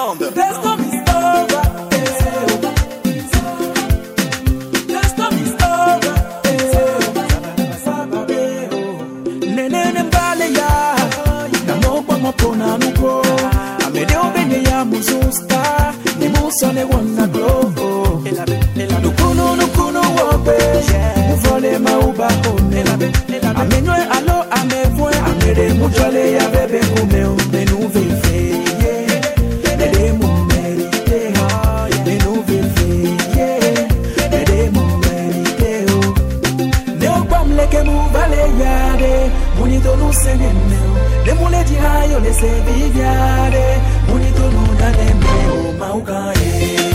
monde. There's no is over. There's no is over. Nene mbale ya na mokwa mopona nuko. Amede obenye ya muzusta ni musone wana glow. Nukuno wobe muvole mauba kone. Amenwe alo amevwe amede mujole ya bebe kume umenuve feye. Ede mu merite enu vefeye. Ede mu merite o. Neo pamleke mu vale yade. Munito nu seneneo. De mule di hayo le se viviade. Munito nu nanemeo maugaye.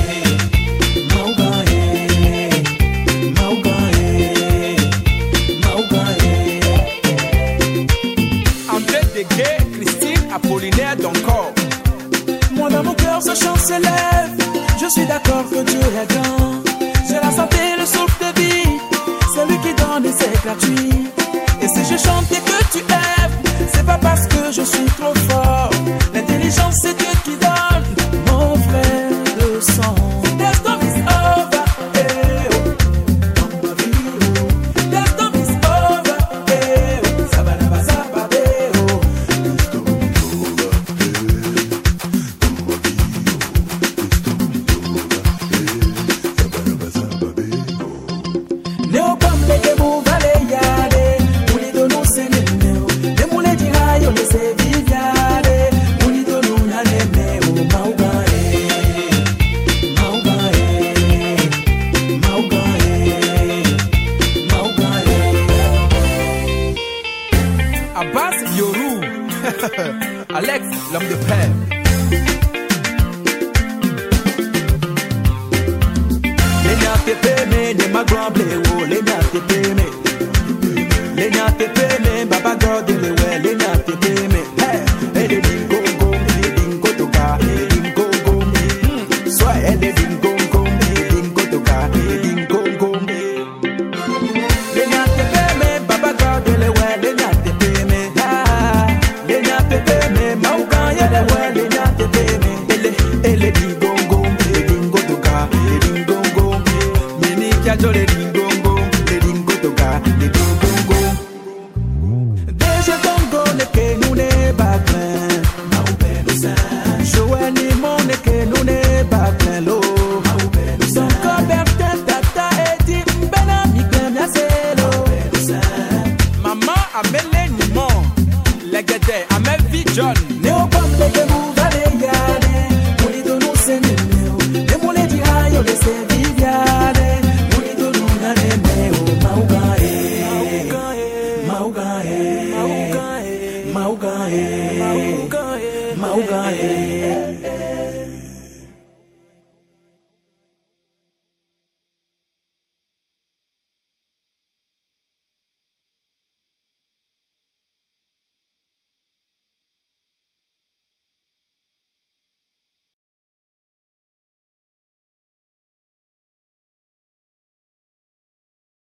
Apollinaire d'encore. Moi dans mon cœur ce chant s'élève. Je suis d'accord que Dieu est grand. J'ai la santé, le souffle de vie. C'est lui qui donne et c'est gratuit. Et si je chante et que tu aimes, c'est pas parce que je suis trop fort. L'intelligence c'est Dieu qui donne. Mon frère le sang. There's no is over. There's no is over. Abbas Yorou, Alex, l'homme de paix. Lenya tepeme de ma grand bleu, lenya tepeme. Lenya tepeme, Baba God in the way, lenya tepeme. Hey, ele dingo go, ele dingo toka, ele dingo go. Sois ele dingo go, ele dingo toka, ele dingo go. Lenya tepeme, Baba God in the way, lenya tepeme. Lenya tepeme, mauka yele way, lenya tepeme. Ele dingo go, ele dingo toka, ele dingo go. Mini kiajo le dingo go, le dingo toka, le dingo go. Deje dongo ne ke nou ne baklen, ma ou ben nou san. Joe ni mon ne ke nou ne baklen lo, ma ou ben nou san. Son koberte tata eti mbena mi klem ya selo, ma ou ben nou san. Maman amele nimon, legede amel vi John. Ne o pam lege mou vale yade, monito nou se neneo. Ne mole di hayo le se viviade, monito nou na nemeo, ma ou gae. Maugae, Maugae, Maugae, Maugae.